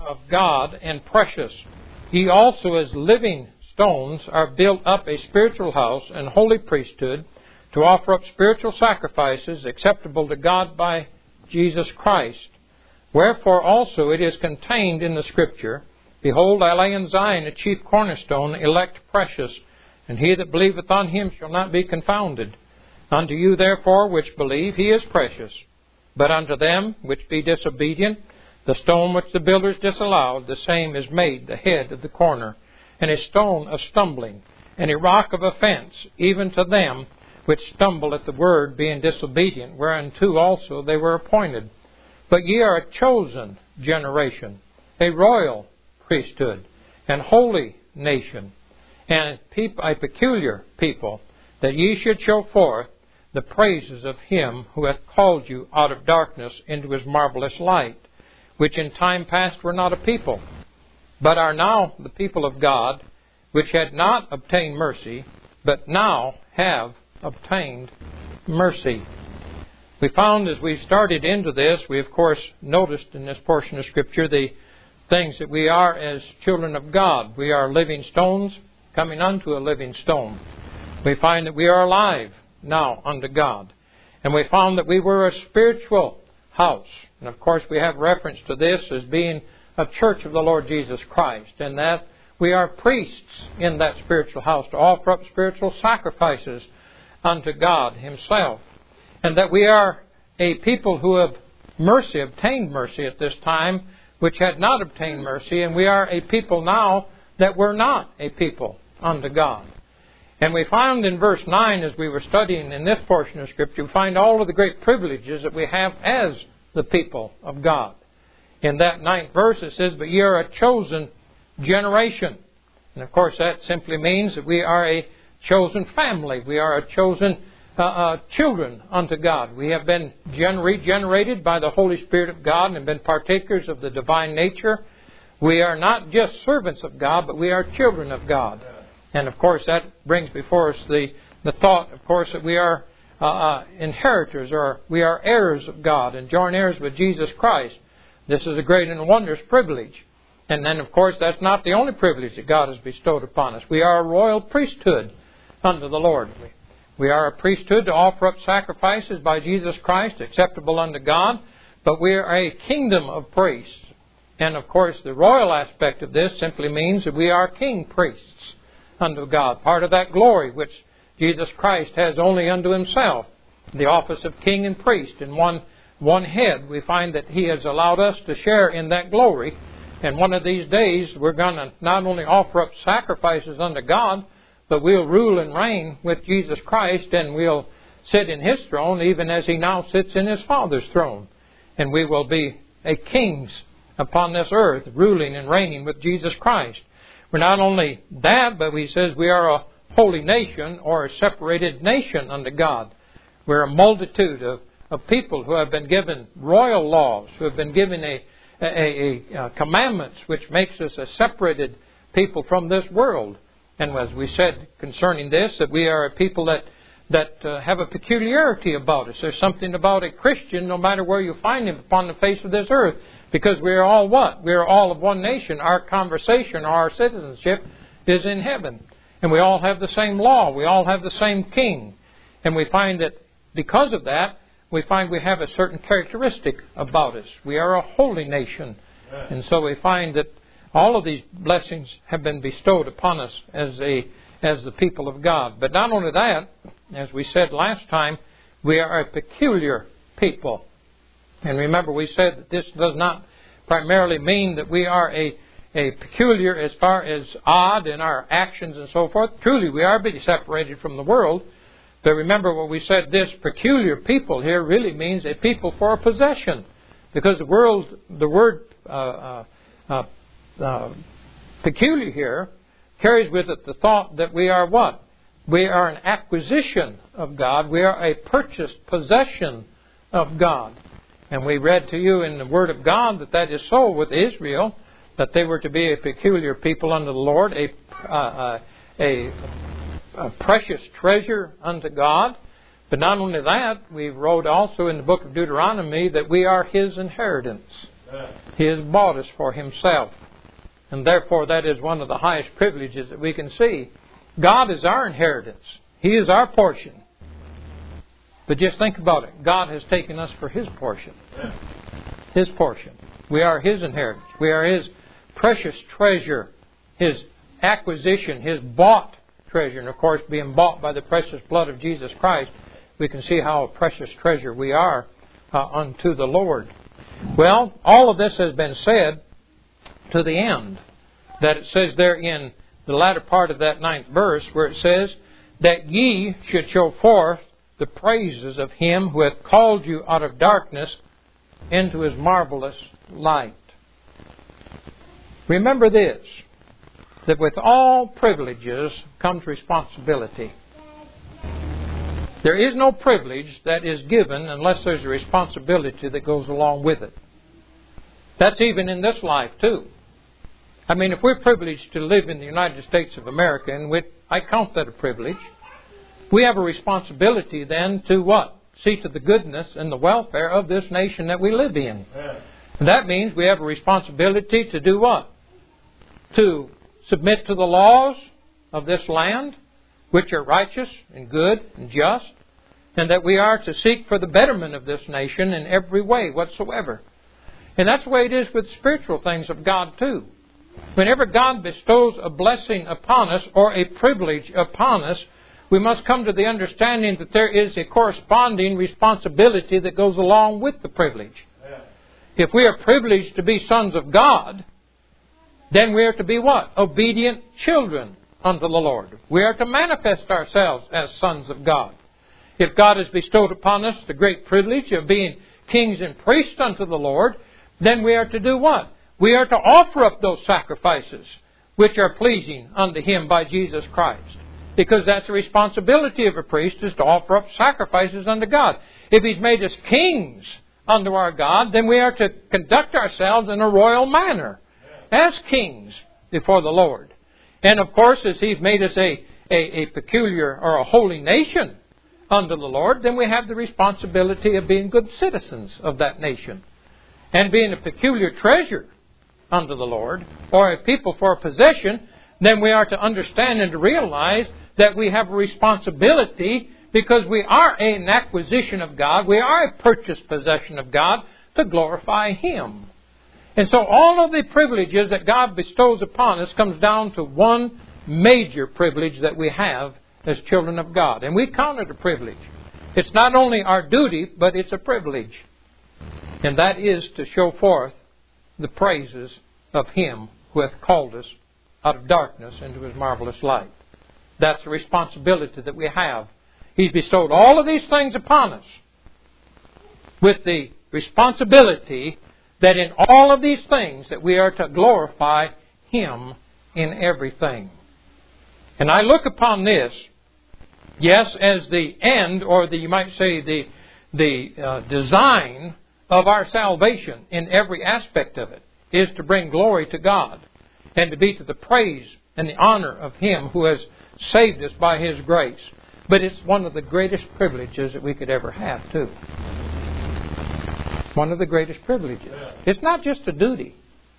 of God and precious. Ye also as living stones are built up a spiritual house and holy priesthood, to offer up spiritual sacrifices acceptable to God by Jesus Christ. Wherefore also it is contained in the Scripture, Behold, I lay in Zion a chief cornerstone, elect precious, and he that believeth on him shall not be confounded. Unto you therefore which believe, he is precious. But unto them which be disobedient, the stone which the builders disallowed, the same is made the head of the corner, and a stone of stumbling, and a rock of offense, even to them which stumble at the word, being disobedient, whereunto also they were appointed. But ye are a chosen generation, a royal priesthood, and holy nation, and a peculiar people, that ye should show forth the praises of him who hath called you out of darkness into his marvelous light, which in time past were not a people, but are now the people of God, which had not obtained mercy, but now have obtained mercy. We found as we started into this, we of course noticed in this portion of Scripture the things that we are as children of God. We are living stones coming unto a living stone. We find that we are alive now unto God. And we found that we were a spiritual house. And of course we have reference to this as being a church of the Lord Jesus Christ, and that we are priests in that spiritual house to offer up spiritual sacrifices unto God himself. And that we are a people who have obtained mercy at this time, which had not obtained mercy, and we are a people now that were not a people unto God. And we found in verse 9, as we were studying in this portion of Scripture, we find all of the great privileges that we have as the people of God. In that 9th verse it says, But ye are a chosen generation. And of course that simply means that we are a chosen family. We are a chosen children unto God. We have been regenerated by the Holy Spirit of God and have been partakers of the divine nature. We are not just servants of God, but we are children of God. And of course that brings before us the thought, of course, that we are inheritors, or we are heirs of God and joint heirs with Jesus Christ. This is a great and wondrous privilege. And then, of course, that's not the only privilege that God has bestowed upon us. We are a royal priesthood unto the Lord. We are a priesthood to offer up sacrifices by Jesus Christ, acceptable unto God, but we are a kingdom of priests. And, of course, the royal aspect of this simply means that we are king priests unto God, part of that glory which Jesus Christ has only unto himself, the office of king and priest. In one head, we find that he has allowed us to share in that glory. And one of these days, we're going to not only offer up sacrifices unto God, but we'll rule and reign with Jesus Christ, and we'll sit in his throne even as he now sits in his Father's throne. And we will be a kings upon this earth, ruling and reigning with Jesus Christ. We're not only that, but he says we are a holy nation, or a separated nation unto God. We're a multitude of people who have been given royal laws, who have been given a commandments which makes us a separated people from this world. And as we said concerning this, that we are a people that have a peculiarity about us. There's something about a Christian, no matter where you find him upon the face of this earth, because we are all what? We are all of one nation. Our conversation, our citizenship is in heaven. And we all have the same law. We all have the same king. And we find that because of that, we find we have a certain characteristic about us. We are a holy nation. And so we find that all of these blessings have been bestowed upon us as the people of God. But not only that, as we said last time, we are a peculiar people. And remember, we said that this does not primarily mean that we are a peculiar as far as odd in our actions and so forth. Truly, we are being separated from the world. But remember what we said, this peculiar people here really means a people for a possession. Because the word peculiar here carries with it the thought that we are what? We are an acquisition of God. We are a purchased possession of God. And we read to you in the Word of God that is so with Israel, that they were to be a peculiar people unto the Lord, a precious treasure unto God. But not only that, we wrote also in the book of Deuteronomy that we are his inheritance. He has bought us for Himself. And therefore that is one of the highest privileges that we can see. God is our inheritance. He is our portion. But just think about it. God has taken us for His portion. His portion. We are His inheritance. We are His precious treasure. His acquisition. His bought treasure. And of course, being bought by the precious blood of Jesus Christ, we can see how a precious treasure we are unto the Lord. Well, all of this has been said to the end. That it says there in the latter part of that 9th verse, where it says, that ye should show forth the praises of Him who hath called you out of darkness into His marvelous light. Remember this, that with all privileges comes responsibility. There is no privilege that is given unless there's a responsibility that goes along with it. That's even in this life too. I mean, if we're privileged to live in the United States of America, and I count that a privilege, we have a responsibility then to what? See to the goodness and the welfare of this nation that we live in. And that means we have a responsibility to do what? To submit to the laws of this land, which are righteous and good and just, and that we are to seek for the betterment of this nation in every way whatsoever. And that's the way it is with spiritual things of God too. Whenever God bestows a blessing upon us or a privilege upon us, we must come to the understanding that there is a corresponding responsibility that goes along with the privilege. If we are privileged to be sons of God, then we are to be what? Obedient children unto the Lord. We are to manifest ourselves as sons of God. If God has bestowed upon us the great privilege of being kings and priests unto the Lord, then we are to do what? We are to offer up those sacrifices which are pleasing unto Him by Jesus Christ. Because that's the responsibility of a priest, is to offer up sacrifices unto God. If He's made us kings unto our God, then we are to conduct ourselves in a royal manner as kings before the Lord. And of course, as He's made us a peculiar or a holy nation unto the Lord, then we have the responsibility of being good citizens of that nation. And being a peculiar treasure unto the Lord, or a people for a possession, then we are to understand and to realize that we have a responsibility, because we are an acquisition of God, we are a purchased possession of God, to glorify Him. And so all of the privileges that God bestows upon us comes down to one major privilege that we have as children of God. And we count it a privilege. It's not only our duty, but it's a privilege. And that is to show forth the praises of Him who hath called us out of darkness into His marvelous light. That's the responsibility that we have. He's bestowed all of these things upon us with the responsibility that in all of these things that we are to glorify Him in everything. And I look upon this, yes, as the end, or you might say the design of our salvation in every aspect of it, is to bring glory to God and to be to the praise and the honor of Him who has saved us by His grace. But it's one of the greatest privileges that we could ever have too. One of the greatest privileges. It's not just a duty.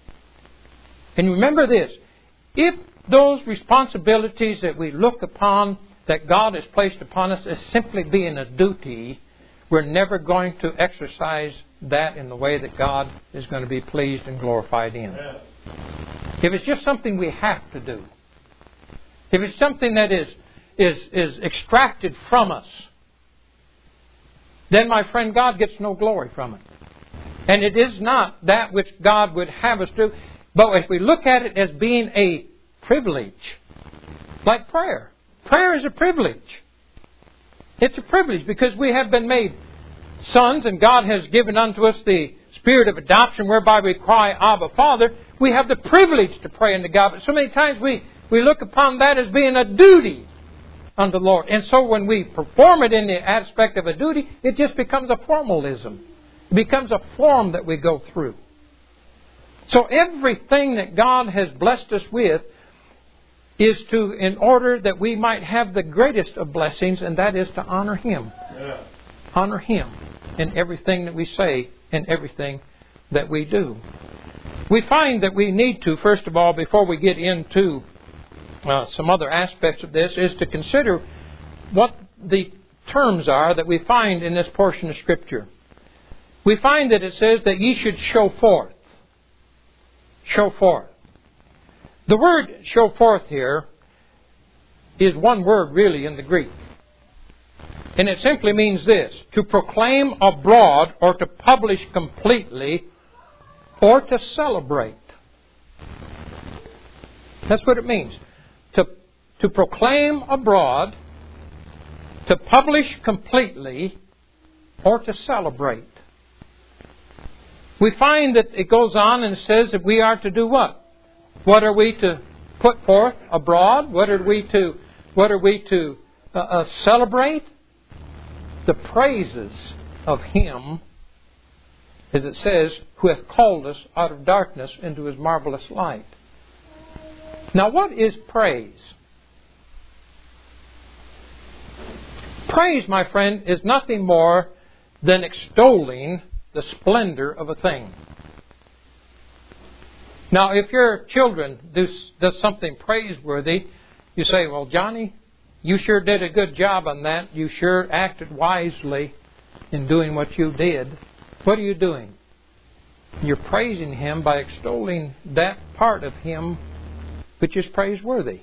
And remember this, if those responsibilities that we look upon, that God has placed upon us, as simply being a duty, we're never going to exercise that in the way that God is going to be pleased and glorified in. If it's just something we have to do, if it's something that is extracted from us, then, my friend, God gets no glory from it. And it is not that which God would have us do. But if we look at it as being a privilege, like prayer. Prayer is a privilege. It's a privilege because we have been made sons, and God has given unto us the spirit of adoption whereby we cry, Abba, Father. We have the privilege to pray unto God. But so many times we look upon that as being a duty unto the Lord. And so when we perform it in the aspect of a duty, it just becomes a formalism. It becomes a form that we go through. So everything that God has blessed us with is in order that we might have the greatest of blessings, and that is to honor Him. Yeah. Honor Him in everything that we say and everything that we do. We find that we need to, first of all, before we get into some other aspects of this, is to consider what the terms are that we find in this portion of Scripture. We find that it says that ye should show forth. Show forth. The word show forth here is one word really in the Greek. And it simply means this: to proclaim abroad or to publish completely or to celebrate. That's what it means. To proclaim abroad, to publish completely, or to celebrate. We find that it goes on and says that we are to do what? What are we to put forth abroad? What are we to celebrate? The praises of Him, as it says, who hath called us out of darkness into His marvelous light. Now, what is praise? Praise, my friend, is nothing more than extolling the splendor of a thing. Now, if your children does something praiseworthy, you say, well, Johnny, you sure did a good job on that. You sure acted wisely in doing what you did. What are you doing? You're praising Him by extolling that part of Him which is praiseworthy.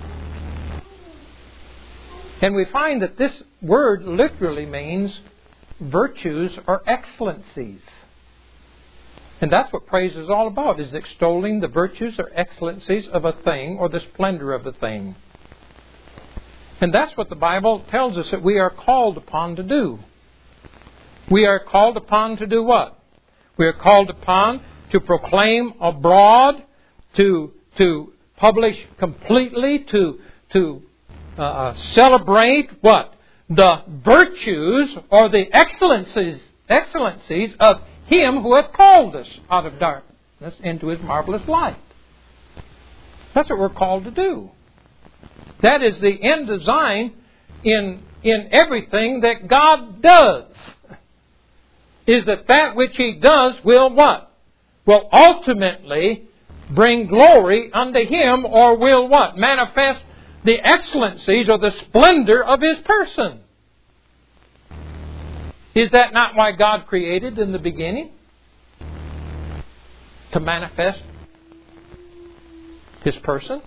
And we find that this word literally means virtues or excellencies. And that's what praise is all about, is extolling the virtues or excellencies of a thing or the splendor of a thing. And that's what the Bible tells us that we are called upon to do. We are called upon to do what? We are called upon to proclaim abroad, to publish completely, to celebrate what? The virtues or the excellencies of Him who hath called us out of darkness into His marvelous light. That's what we're called to do. That is the end design in everything that God does. Is that which He does will what? Will ultimately bring glory unto Him, or will what? Manifest the excellencies or the splendor of His person. Is that not why God created in the beginning? To manifest His person?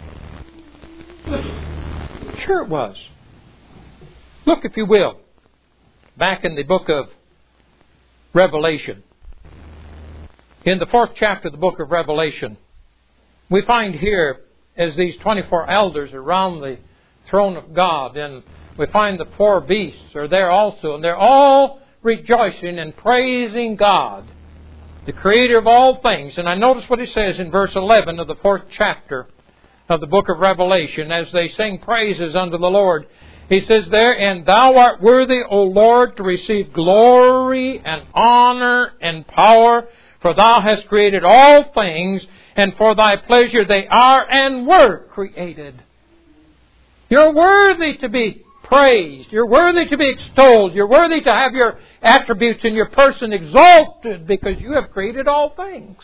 Sure it was. Look, if you will, back in the book of Revelation. In the 4th chapter of the book of Revelation, we find here, as these 24 elders around the throne of God, and we find the 4 beasts are there also, and they're all rejoicing and praising God, the Creator of all things. And I notice what He says in verse 11 of the 4th chapter of the book of Revelation, as they sing praises unto the Lord. He says there, and Thou art worthy, O Lord, to receive glory and honor and power, for Thou hast created all things, and for Thy pleasure they are and were created. You're worthy to be praised. You're worthy to be extolled. You're worthy to have your attributes and your person exalted, because you have created all things.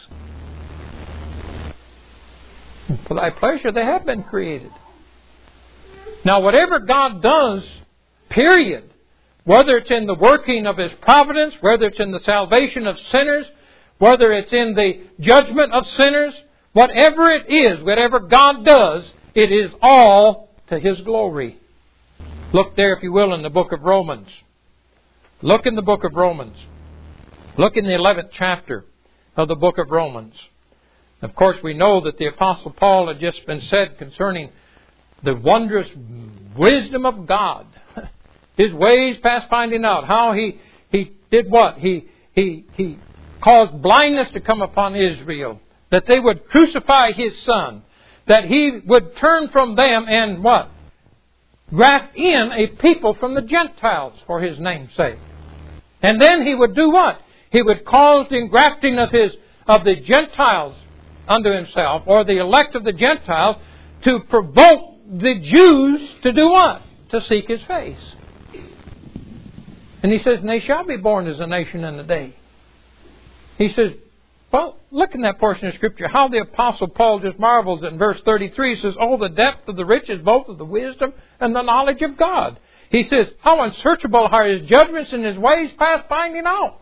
For Thy pleasure they have been created. Now, whatever God does, period, whether it's in the working of His providence, whether it's in the salvation of sinners, whether it's in the judgment of sinners, whatever it is, whatever God does, it is all to His glory. Look there, if you will, in the book of Romans. Look in the book of Romans. Look in the 11th chapter of the book of Romans. Of course, we know that the Apostle Paul had just been said concerning the wondrous wisdom of God. His ways past finding out. How He did what? He caused blindness to come upon Israel. That they would crucify His Son. That He would turn from them and what? Graft in a people from the Gentiles for His name's sake. And then He would do what? He would cause the engrafting of the Gentiles unto Himself, or the elect of the Gentiles, to provoke the Jews to do what? To seek His face. And He says, and they shall be born as a nation in the day. He says, well, look in that portion of Scripture, how the Apostle Paul just marvels in verse 33. He says, oh, the depth of the riches, both of the wisdom and the knowledge of God. He says, how unsearchable are His judgments and His ways past finding out.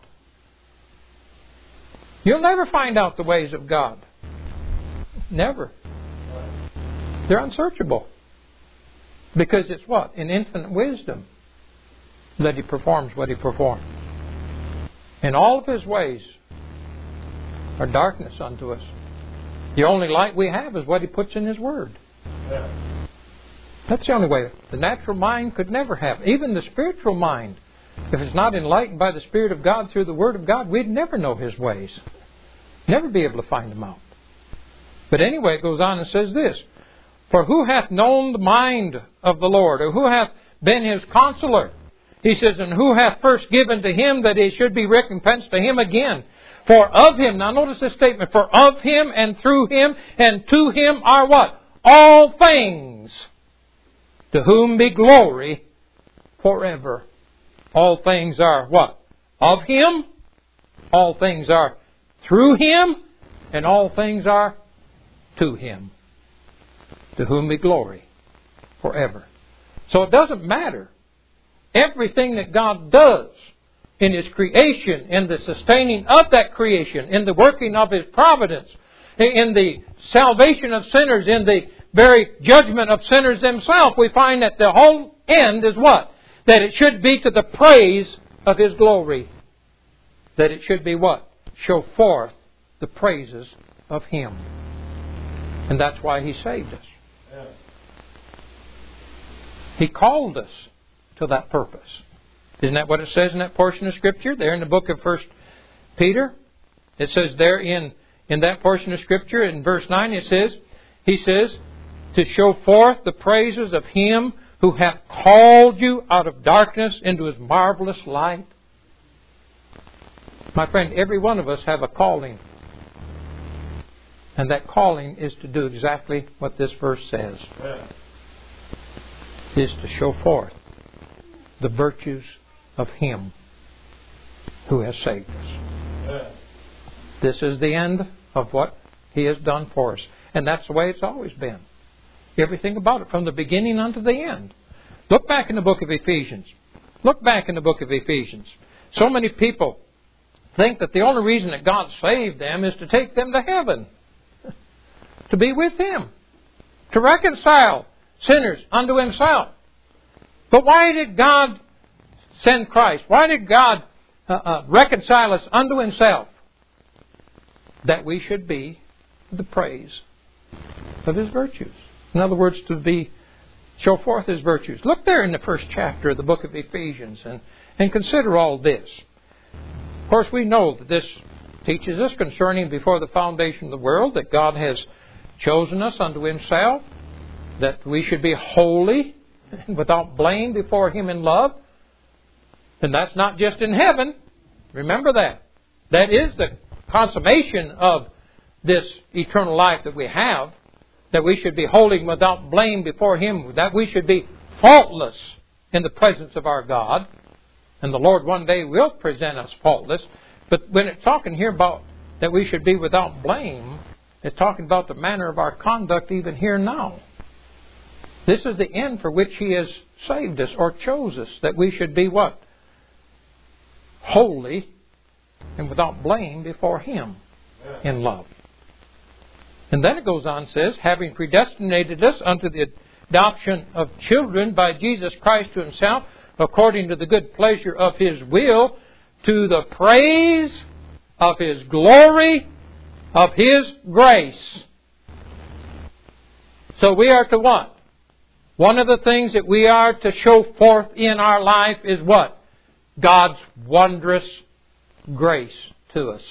You'll never find out the ways of God. Never. They're unsearchable. Because it's what? In infinite wisdom that He performs what He performs. And all of His ways are darkness unto us. The only light we have is what He puts in His Word. Yeah. That's the only way. The natural mind could never have. Even the spiritual mind, if it's not enlightened by the Spirit of God through the Word of God, we'd never know His ways. Never be able to find them out. But anyway, it goes on and says this, for who hath known the mind of the Lord, or who hath been His counselor? He says, and who hath first given to Him that He should be recompensed to Him again? For of Him, now notice this statement, for of Him and through Him and to Him are what? All things, to whom be glory forever. All things are what? Of Him. All things are through Him. And all things are to Him. To whom be glory forever. So it doesn't matter. Everything that God does in His creation, in the sustaining of that creation, in the working of His providence, in the salvation of sinners, in the very judgment of sinners themselves, we find that the whole end is what? That it should be to the praise of His glory. That it should be what? Show forth the praises of Him. And that's why He saved us. He called us to that purpose. Isn't that what it says in that portion of Scripture? There in the book of 1 Peter. It says there in that portion of Scripture, in verse 9, He says, to show forth the praises of Him who hath called you out of darkness into His marvelous light. My friend, every one of us have a calling. And that calling is to do exactly what this verse says. Is to show forth the virtues of Him who has saved us. This is the end of what He has done for us. And that's the way it's always been. Everything about it, from the beginning unto the end. Look back in the book of Ephesians. Look back in the book of Ephesians. So many people think that the only reason that God saved them is to take them to heaven. To be with Him. To reconcile sinners unto Himself. But why did God send Christ? Why did God reconcile us unto Himself? That we should be the praise of His virtues. In other words, to show forth His virtues. Look there in the first chapter of the book of Ephesians and consider all this. Of course, we know that this teaches us concerning before the foundation of the world that God has chosen us unto Himself, that we should be holy and without blame before Him in love. And that's not just in heaven. Remember that. That is the consummation of this eternal life that we have. That we should be holy and without blame before Him. That we should be faultless in the presence of our God. And the Lord one day will present us faultless. But when it's talking here about that we should be without blame, it's talking about the manner of our conduct even here now. This is the end for which He has saved us or chose us. That we should be what? Holy and without blame before Him in love. And then it goes on and says, having predestinated us unto the adoption of children by Jesus Christ to Himself, according to the good pleasure of His will, to the praise of His glory, of His grace. So we are to what? One of the things that we are to show forth in our life is what? God's wondrous grace to us.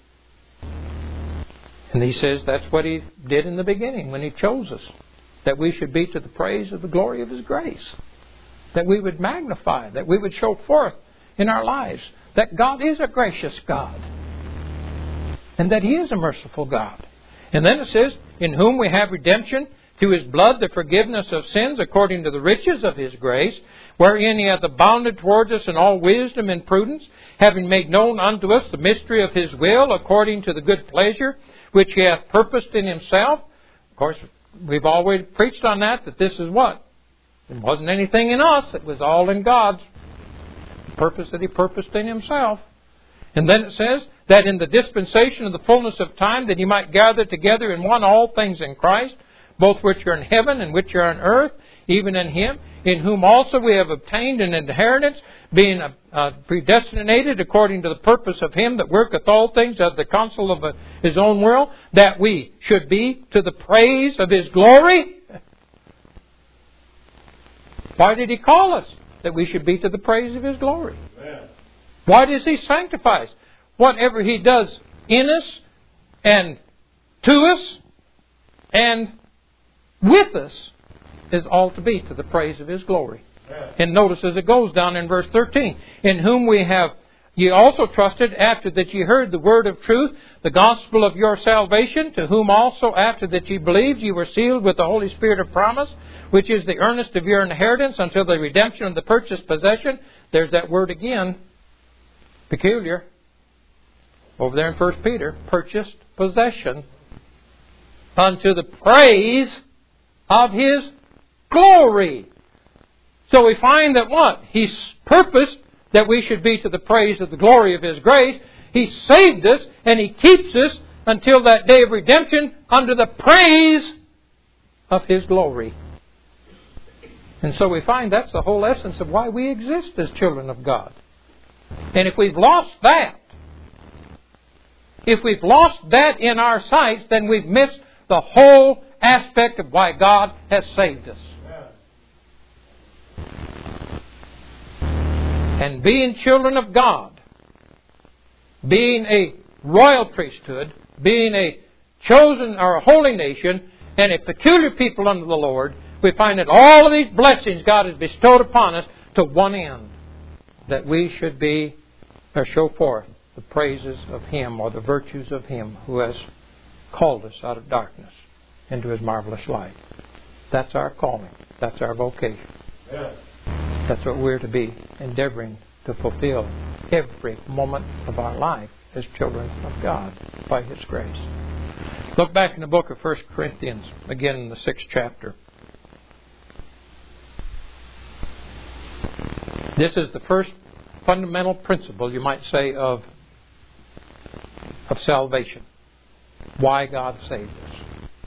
And He says that's what He did in the beginning when He chose us. That we should be to the praise of the glory of His grace. That we would magnify, that we would show forth in our lives that God is a gracious God. And that He is a merciful God. And then it says, in whom we have redemption through His blood the forgiveness of sins according to the riches of His grace, wherein He hath abounded towards us in all wisdom and prudence, having made known unto us the mystery of His will according to the good pleasure which He hath purposed in Himself. Of course, we've always preached on that this is what? It wasn't anything in us. It was all in God's purpose that He purposed in Himself. And then it says that in the dispensation of the fullness of time, that He might gather together in one all things in Christ, both which are in heaven and which are on earth, even in Him, in whom also we have obtained an inheritance, being predestinated according to the purpose of Him that worketh all things of the counsel of His own will, that we should be to the praise of His glory. Why did He call us? That we should be to the praise of His glory. Amen. Why does He sanctify us? Whatever He does in us and to us and with us is all to be to the praise of His glory. Amen. And notice as it goes down in verse 13, in whom we have ye also trusted, after that ye heard the word of truth, the gospel of your salvation, to whom also after that ye believed ye were sealed with the Holy Spirit of promise, which is the earnest of your inheritance until the redemption of the purchased possession. There's that word again. Peculiar. Over there in 1 Peter, purchased possession, unto the praise of His glory. So we find that what? He's purposed that we should be to the praise of the glory of His grace. He saved us and He keeps us until that day of redemption under the praise of His glory. And so we find that's the whole essence of why we exist as children of God. And if we've lost that, in our sights, then we've missed the whole aspect of why God has saved us. And being children of God, being a royal priesthood, being a chosen or a holy nation, and a peculiar people unto the Lord, we find that all of these blessings God has bestowed upon us to one end, that we should be or show forth the praises of Him or the virtues of Him who has called us out of darkness into His marvelous light. That's our calling. That's our vocation. Yeah. That's what we're to be endeavoring to fulfill every moment of our life as children of God by His grace. Look back in the book of 1 Corinthians, again in the 6th chapter. This is the first fundamental principle, you might say, of salvation. Why God saved us.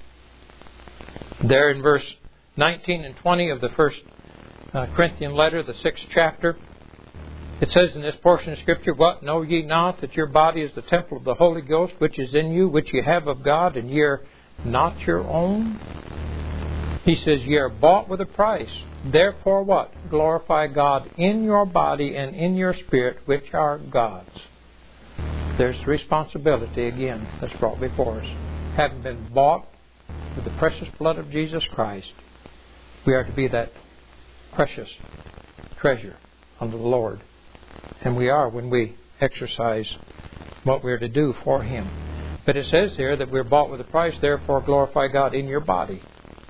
There in verse 19 and 20 of the 1 Corinthian letter, the 6th chapter, it says in this portion of Scripture, what, know ye not that your body is the temple of the Holy Ghost, which is in you, which ye have of God, and ye are not your own? He says, ye are bought with a price. Therefore what? Glorify God in your body and in your spirit, which are God's. There's responsibility again that's brought before us. Having been bought with the precious blood of Jesus Christ, we are to be that precious treasure unto the Lord. And we are when we exercise what we're to do for Him. But it says here that we're bought with a price, therefore glorify God in your body.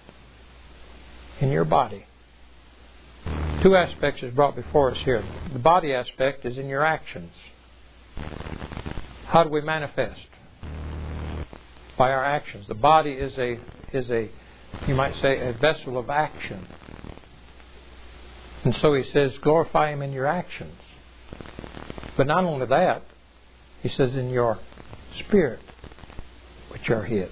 In your body. Two aspects is brought before us here. The body aspect is in your actions. How do we manifest? By our actions. The body is a you might say, a vessel of action. And so He says, glorify Him in your actions. But not only that, He says, in your spirit, which are His.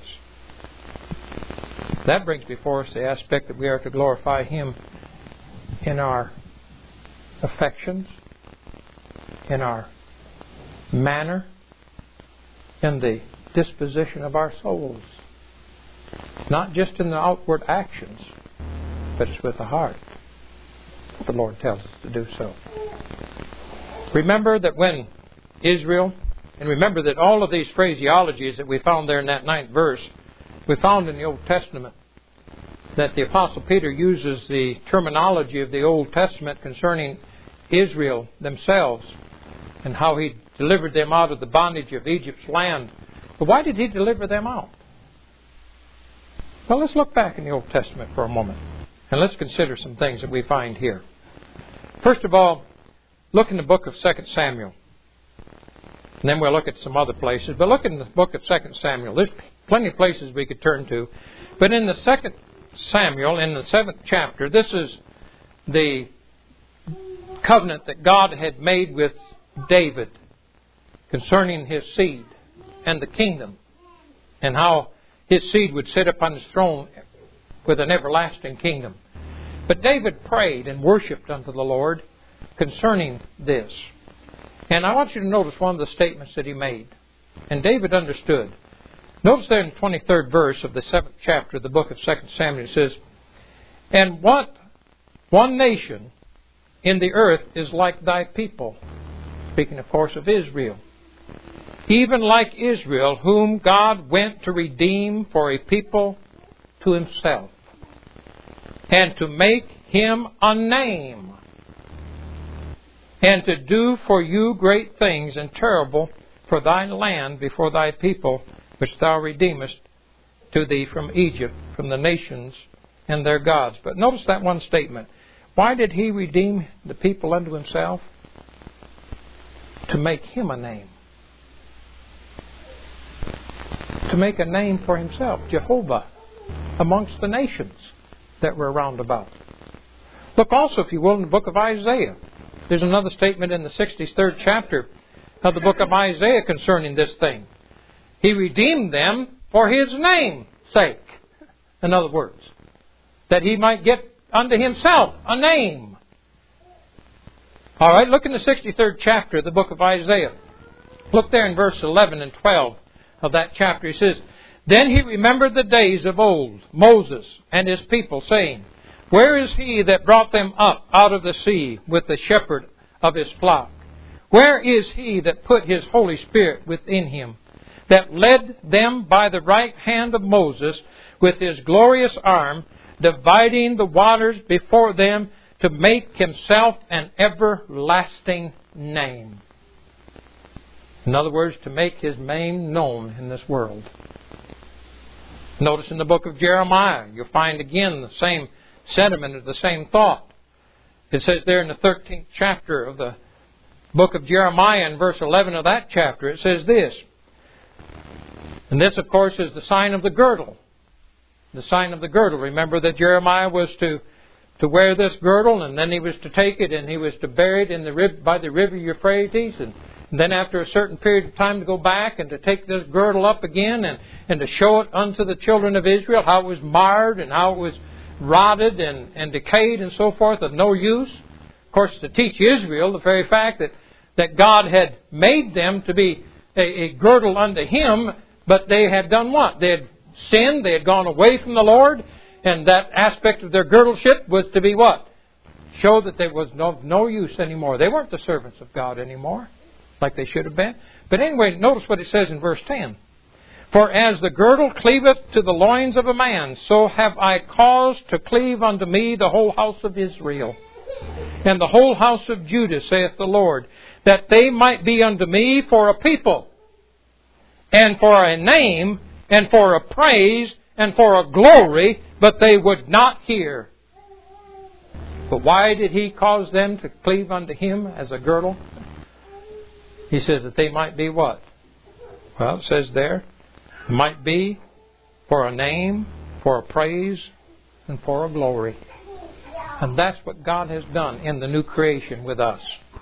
That brings before us the aspect that we are to glorify Him in our affections, in our manner, in the disposition of our souls. Not just in the outward actions, but it's with the heart. The Lord tells us to do so. Remember that when Israel, and remember that all of these phraseologies that we found there in that 9th verse, we found in the Old Testament, that the Apostle Peter uses the terminology of the Old Testament concerning Israel themselves and how He delivered them out of the bondage of Egypt's land. But why did He deliver them out? Well, let's look back in the Old Testament for a moment. And let's consider some things that we find here. First of all, look in the book of 2 Samuel. And then we'll look at some other places. But look in the book of 2 Samuel. There's plenty of places we could turn to. But in the 2 Samuel, in the 7th chapter, this is the covenant that God had made with David concerning his seed and the kingdom, and how his seed would sit upon his throne with an everlasting kingdom. But David prayed and worshipped unto the Lord concerning this. And I want you to notice one of the statements that he made. And David understood. Notice there in the 23rd verse of the 7th chapter of the book of 2 Samuel, it says, "And what one nation in the earth is like thy people," speaking, of course, of Israel, "even like Israel, whom God went to redeem for a people to himself, and to make him a name, and to do for you great things and terrible for thy land before thy people, which thou redeemest to thee from Egypt, from the nations and their gods." But notice that one statement. Why did he redeem the people unto himself? To make him a name. To make a name for himself, Jehovah, amongst the nations that were round about. Look also, if you will, in the book of Isaiah. There's another statement in the 63rd chapter of the book of Isaiah concerning this thing. He redeemed them for his name's sake. In other words, that he might get unto himself a name. All right, look in the 63rd chapter of the book of Isaiah. Look there in verse 11 and 12 of that chapter. He says, "Then he remembered the days of old, Moses and his people, saying, Where is he that brought them up out of the sea with the shepherd of his flock? Where is he that put his Holy Spirit within him, that led them by the right hand of Moses with his glorious arm, dividing the waters before them to make himself an everlasting name?" In other words, to make his name known in this world. Notice in the book of Jeremiah, you'll find again the same sentiment or the same thought. It says there in the 13th chapter of the book of Jeremiah, in verse 11 of that chapter, it says this. And this, of course, is the sign of the girdle. The sign of the girdle. Remember that Jeremiah was to wear this girdle, and then he was to take it and he was to bury it by the river Euphrates, and then after a certain period of time to go back and to take this girdle up again and to show it unto the children of Israel, how it was marred and how it was rotted and decayed and so forth, of no use. Of course, to teach Israel the very fact that God had made them to be a girdle unto Him, but they had done what? They had sinned, they had gone away from the Lord, and that aspect of their girdleship was to be what? Show that there was no use anymore. They weren't the servants of God anymore, like they should have been. But anyway, notice what it says in verse 10. "For as the girdle cleaveth to the loins of a man, so have I caused to cleave unto me the whole house of Israel, and the whole house of Judah, saith the Lord, that they might be unto me for a people, and for a name, and for a praise, and for a glory, but they would not hear." But why did He cause them to cleave unto Him as a girdle? He says that they might be what? Well, it says there, might be for a name, for a praise, and for a glory. And that's what God has done in the new creation with us.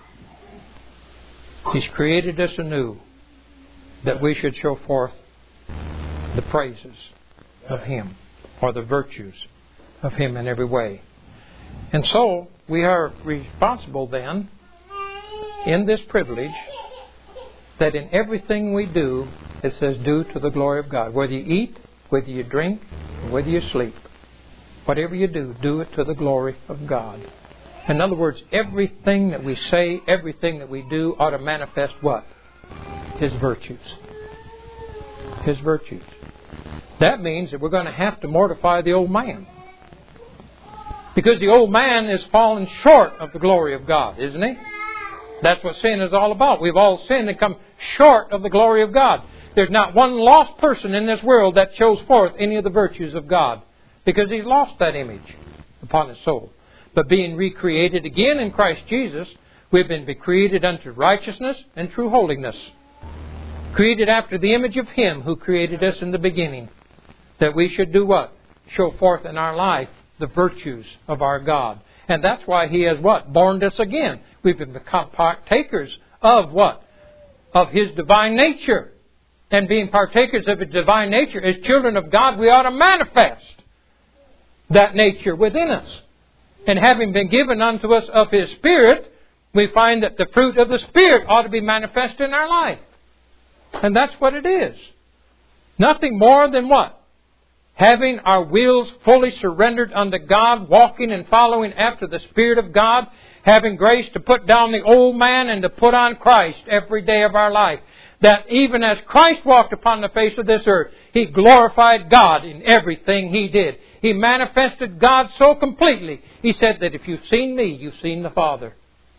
He's created us anew, that we should show forth the praises of Him, or the virtues of Him in every way. And so, we are responsible then, in this privilege, that in everything we do, it says, do to the glory of God. Whether you eat, whether you drink, whether you sleep, whatever you do it to the glory of God. In other words, everything that we say, everything that we do ought to manifest what? His virtues. His virtues. That means that we're going to have to mortify the old man. Because the old man is fallen short of the glory of God, isn't he? That's what sin is all about. We've all sinned and come short of the glory of God. there's not one lost person in this world that shows forth any of the virtues of God, because he's lost that image upon his soul. But being recreated again in Christ Jesus, we've been created unto righteousness and true holiness. Created after the image of Him who created us in the beginning. That we should do what? Show forth in our life the virtues of our God. And that's why He has what? Born us again. We've been become partakers of what? Of His divine nature. And being partakers of His divine nature, as children of God, we ought to manifest that nature within us. And having been given unto us of His Spirit, we find that the fruit of the Spirit ought to be manifest in our life. And that's what it is. Nothing more than what? Having our wills fully surrendered unto God, walking and following after the Spirit of God, having grace to put down the old man and to put on Christ every day of our life. That even as Christ walked upon the face of this earth, He glorified God in everything He did. He manifested God so completely. He said that if you've seen me, you've seen the Father.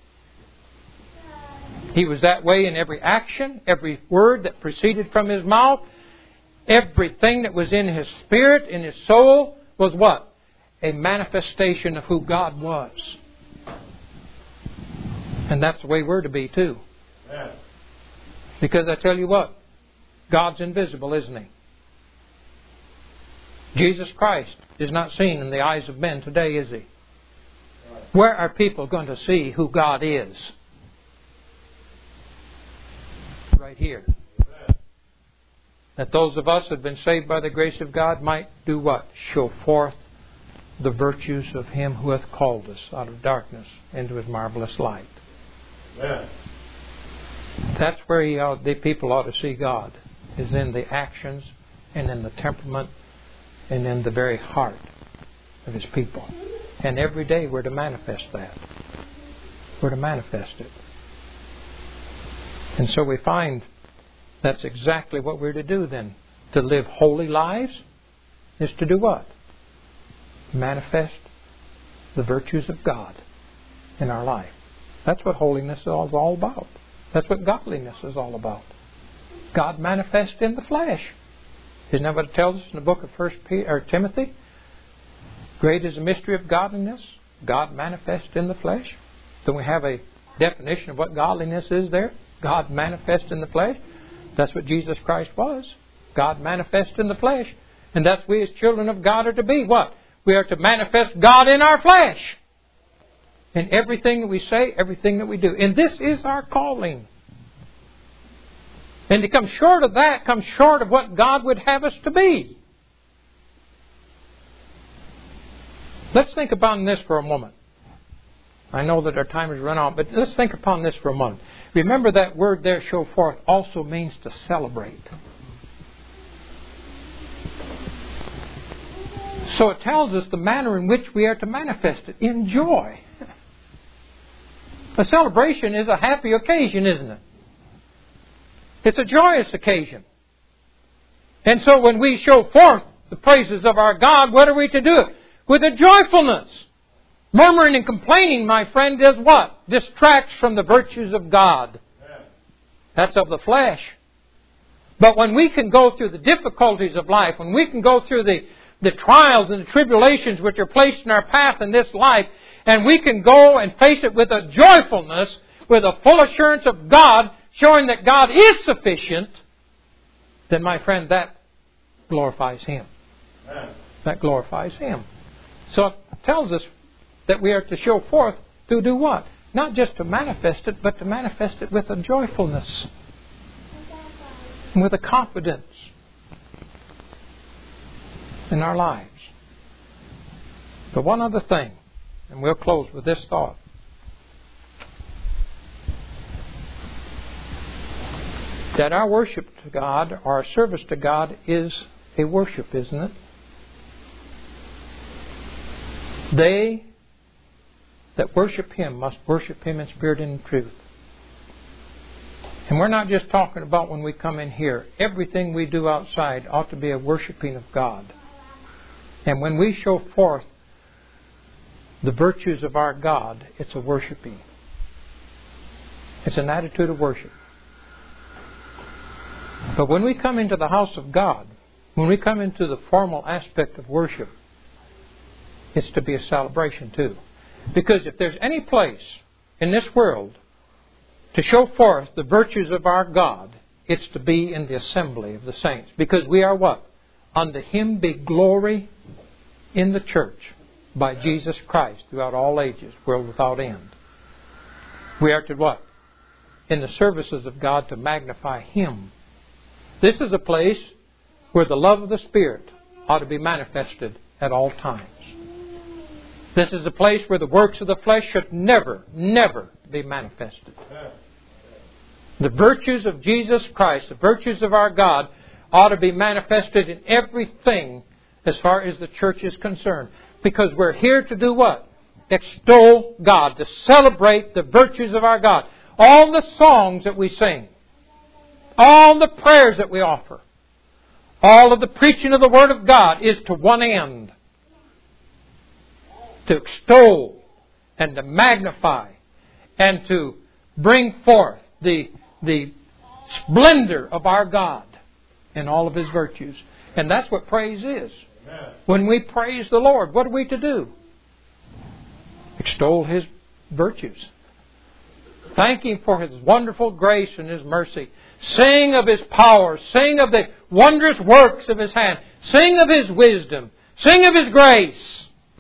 He was that way in every action, every word that proceeded from His mouth. Everything that was in His spirit, in His soul, was what? A manifestation of who God was. And that's the way we're to be too. Yeah. Because I tell you what, God's invisible, isn't He? Jesus Christ is not seen in the eyes of men today, is He? Where are people going to see who God is? Right here. That those of us who have been saved by the grace of God might do what? Show forth the virtues of Him who hath called us out of darkness into His marvelous light. Yeah. That's where the people ought to see God, is in the actions and in the temperament and in the very heart of His people. And every day we're to manifest that. We're to manifest it. And so we find that's exactly what we're to do then. To live holy lives is to do what? Manifest the virtues of God in our life. That's what holiness is all about. That's what godliness is all about. God manifest in the flesh. Isn't that what it tells us in the book of 1 Timothy? Great is the mystery of godliness. God manifest in the flesh. Don't we have a definition of what godliness is there? God manifest in the flesh. That's what Jesus Christ was. God manifest in the flesh. And that's we as children of God are to be. What? We are to manifest God in our flesh. In everything that we say, everything that we do. And this is our calling. And to come short of that, comes short of what God would have us to be. Let's think upon this for a moment. I know that our time has run out, but let's think upon this for a moment. Remember that word there, show forth, also means to celebrate. So it tells us the manner in which we are to manifest it, in joy. A celebration is a happy occasion, isn't it? It's a joyous occasion. And so when we show forth the praises of our God, what are we to do? With a joyfulness. Murmuring and complaining, my friend, does what? Distracts from the virtues of God. That's of the flesh. But when we can go through the difficulties of life, when we can go through the trials and the tribulations which are placed in our path in this life, and we can go and face it with a joyfulness, with a full assurance of God, showing that God is sufficient, then, my friend, that glorifies Him. That glorifies Him. So it tells us that we are to show forth to do what? Not just to manifest it, but to manifest it with a joyfulness. And with a confidence in our lives. But one other thing, and we'll close with this thought. That our worship to God, or our service to God, is a worship, isn't it? They that worship Him must worship Him in spirit and in truth. And we're not just talking about when we come in here. Everything we do outside ought to be a worshiping of God. And when we show forth the virtues of our God, it's a worshiping. It's an attitude of worship. But when we come into the house of God, when we come into the formal aspect of worship, it's to be a celebration too. Because if there's any place in this world to show forth the virtues of our God, it's to be in the assembly of the saints. Because we are what? Unto Him be glory in the church by Jesus Christ throughout all ages, world without end. We are to what? In the services of God to magnify Him. This is a place where the love of the Spirit ought to be manifested at all times. This is a place where the works of the flesh should never, never be manifested. The virtues of Jesus Christ, the virtues of our God, ought to be manifested in everything as far as the church is concerned. Because we're here to do what? Extol God, to celebrate the virtues of our God. All the songs that we sing, all the prayers that we offer, all of the preaching of the Word of God is to one end. To extol and to magnify and to bring forth the splendor of our God and all of His virtues. And that's what praise is. Amen. When we praise the Lord, what are we to do? Extol His virtues. Thank Him for His wonderful grace and His mercy. Sing of His power. Sing of the wondrous works of His hand. Sing of His wisdom. Sing of His grace.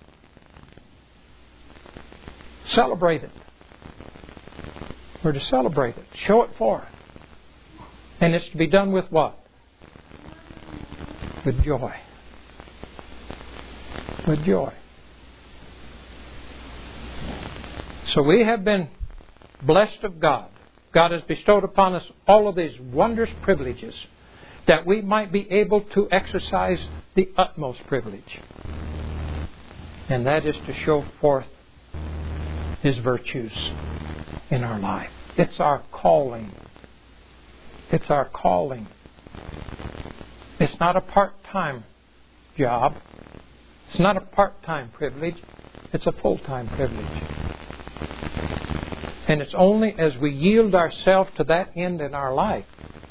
Celebrate it. We're to celebrate it. Show it forth. And it's to be done with what? With joy. With joy. So we have been blessed of God. God has bestowed upon us all of these wondrous privileges that we might be able to exercise the utmost privilege. And that is to show forth His virtues in our life. It's our calling. It's our calling. It's not a part-time job. It's not a part-time privilege. It's a full-time privilege. And it's only as we yield ourselves to that end in our life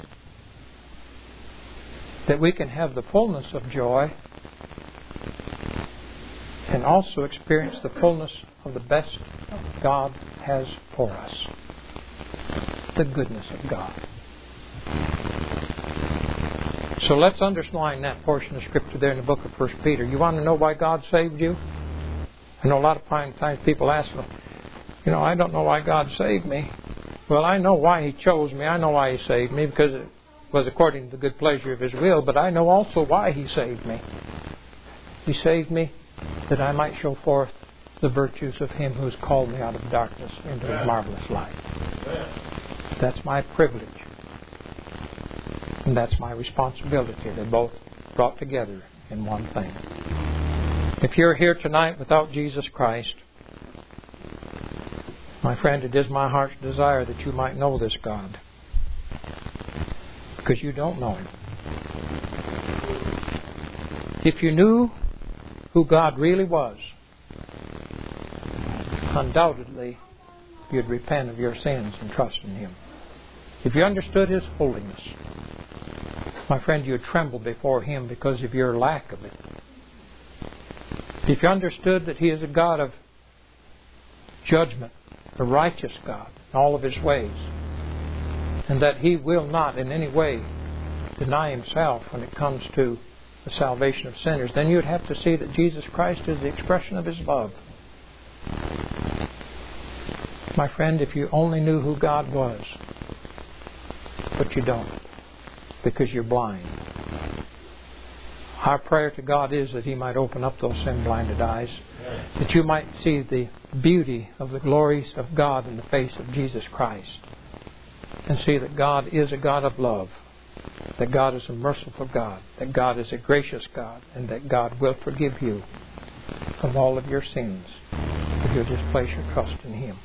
that we can have the fullness of joy and also experience the fullness of the best God has for us. The goodness of God. So let's underline that portion of Scripture there in the book of 1 Peter. You want to know why God saved you? I know a lot of times people ask me, I don't know why God saved me. Well, I know why He chose me. I know why He saved me, because it was according to the good pleasure of His will. But I know also why He saved me. He saved me that I might show forth the virtues of Him who has called me out of darkness into His marvelous light. That's my privilege. And that's my responsibility. They're both brought together in one thing. If you're here tonight without Jesus Christ, my friend, it is my heart's desire that you might know this God. Because you don't know Him. If you knew who God really was, undoubtedly you'd repent of your sins and trust in Him. If you understood His holiness, my friend, you'd tremble before Him because of your lack of it. If you understood that He is a God of judgment, a righteous God in all of His ways, and that He will not in any way deny Himself when it comes to the salvation of sinners, then you'd have to see that Jesus Christ is the expression of His love. My friend, if you only knew who God was, but you don't, because you're blind. Our prayer to God is that He might open up those sin-blinded eyes, that you might see the beauty of the glories of God in the face of Jesus Christ, and see that God is a God of love, that God is a merciful God, that God is a gracious God, and that God will forgive you of all of your sins if you'll just place your trust in Him.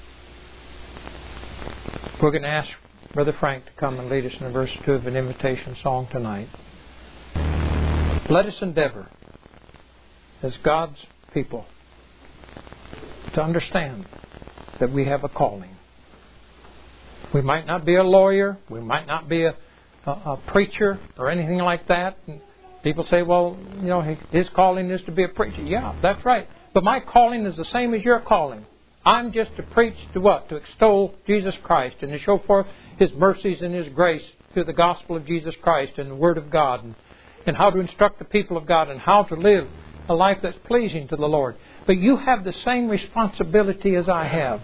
We're going to ask Brother Frank to come and lead us in verse 2 of an invitation song tonight. Let us endeavor, as God's people, to understand that we have a calling. We might not be a lawyer, we might not be a a preacher or anything like that. And people say, well, his calling is to be a preacher. Yeah, that's right. But my calling is the same as your calling. I'm just to preach to what? To extol Jesus Christ and to show forth His mercies and His grace through the gospel of Jesus Christ and the Word of God, and how to instruct the people of God and how to live a life that's pleasing to the Lord. But you have the same responsibility as I have.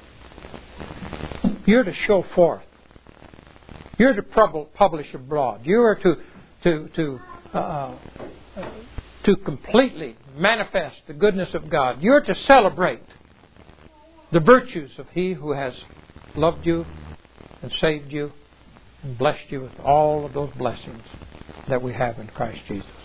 You're to show forth. You're to publish abroad. You are to completely manifest the goodness of God. You're to celebrate the virtues of He who has loved you and saved you and blessed you with all of those blessings that we have in Christ Jesus.